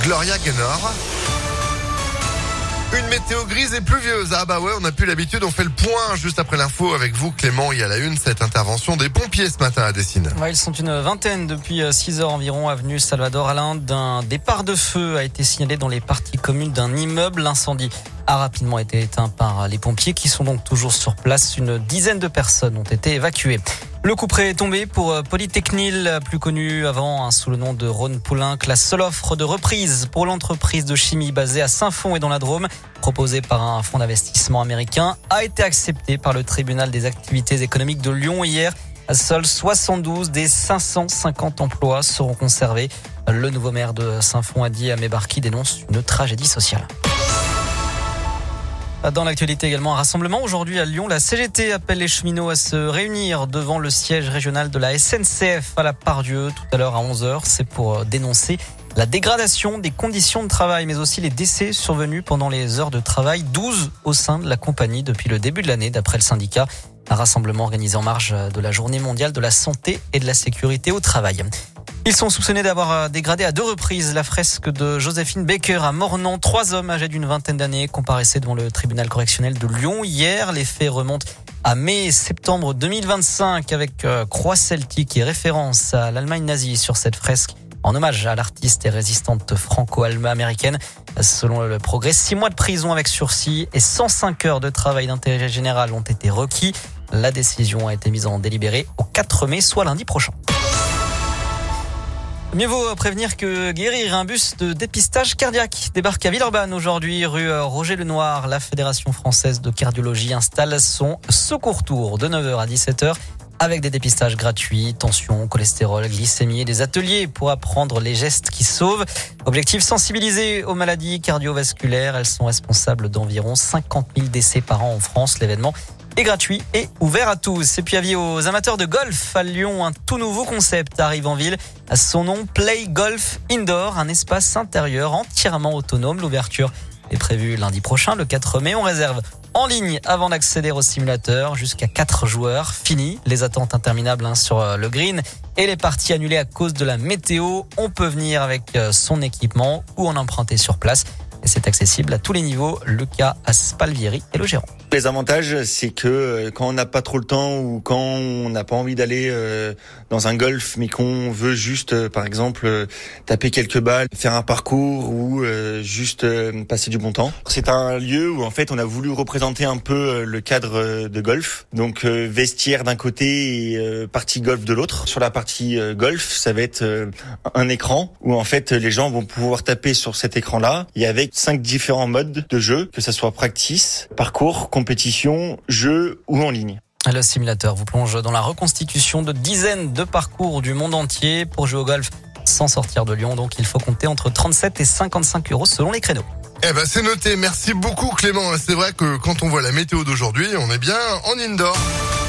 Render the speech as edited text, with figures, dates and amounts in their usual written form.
Gloria Gaynor. Une météo grise et pluvieuse. Ah bah ouais, on n'a plus l'habitude, on fait le point juste après l'info avec vous Clément. Il y a la une, cette intervention des pompiers ce matin à Dessines. Ouais, ils sont une vingtaine depuis 6 heures environ, avenue Salvador Allende. Un départ de feu a été signalé dans les parties communes d'un immeuble. L'incendie a rapidement été éteint par les pompiers qui sont donc toujours sur place. Une dizaine de personnes ont été évacuées. Le couperet est tombé pour Polytechnil, plus connu avant sous le nom de Rhône-Poulenc. La seule offre de reprise pour l'entreprise de chimie basée à Saint-Fond et dans la Drôme, proposée par un fonds d'investissement américain, a été acceptée par le tribunal des activités économiques de Lyon hier. Seuls 72 des 550 emplois seront conservés. Le nouveau maire de Saint-Fond, Hadi Amébarki, dénonce une tragédie sociale. Dans l'actualité également, un rassemblement aujourd'hui à Lyon. La CGT appelle les cheminots à se réunir devant le siège régional de la SNCF à la Part-Dieu tout à l'heure à 11h. C'est pour dénoncer la dégradation des conditions de travail, mais aussi les décès survenus pendant les heures de travail. 12 au sein de la compagnie depuis le début de l'année, d'après le syndicat. Un rassemblement organisé en marge de la Journée mondiale de la santé et de la sécurité au travail. Ils sont soupçonnés d'avoir dégradé à 2 reprises la fresque de Joséphine Baker à Mornan. 3 hommes âgés d'une vingtaine d'années comparaissaient devant le tribunal correctionnel de Lyon hier. Les faits remontent à mai et septembre 2025 avec croix celtique et référence à l'Allemagne nazie sur cette fresque en hommage à l'artiste et résistante franco-américaine. Selon le Progrès, 6 mois de prison avec sursis et 105 heures de travail d'intérêt général ont été requis. La décision a été mise en délibéré au 4 mai, soit lundi prochain. Mieux vaut prévenir que guérir. Un bus de dépistage cardiaque débarque à Villeurbanne aujourd'hui, rue Roger Lenoir. La Fédération française de cardiologie installe son secours tour de 9h à 17h avec des dépistages gratuits, tension, cholestérol, glycémie et des ateliers pour apprendre les gestes qui sauvent. Objectif, sensibiliser aux maladies cardiovasculaires. Elles sont responsables d'environ 50 000 décès par an en France. L'événement est gratuit et ouvert à tous. Et puis avis aux amateurs de golf à Lyon, un tout nouveau concept arrive en ville. Son nom, Play Golf Indoor, un espace intérieur entièrement autonome. L'ouverture est prévue lundi prochain, le 4 mai. On réserve en ligne avant d'accéder au simulateur. Jusqu'à 4 joueurs. Fini les attentes interminables sur le green et les parties annulées à cause de la météo. On peut venir avec son équipement ou en emprunter sur place. Et c'est accessible à tous les niveaux. Luca Spalvieri est le gérant. Les avantages, c'est que quand on n'a pas trop le temps ou quand on n'a pas envie d'aller dans un golf, mais qu'on veut juste, par exemple, taper quelques balles, faire un parcours ou juste passer du bon temps. C'est un lieu où en fait on a voulu représenter un peu le cadre de golf. Donc vestiaire d'un côté et partie golf de l'autre. Sur la partie golf, ça va être un écran où en fait les gens vont pouvoir taper sur cet écran-là. Et avec 5 différents modes de jeu, que ça soit practice, parcours, compétition, jeu ou en ligne. Le simulateur vous plonge dans la reconstitution de dizaines de parcours du monde entier. Pour jouer au golf sans sortir de Lyon, donc il faut compter entre 37 et 55 € selon les créneaux. Eh ben c'est noté, merci beaucoup Clément. C'est vrai que quand on voit la météo d'aujourd'hui, on est bien en indoor.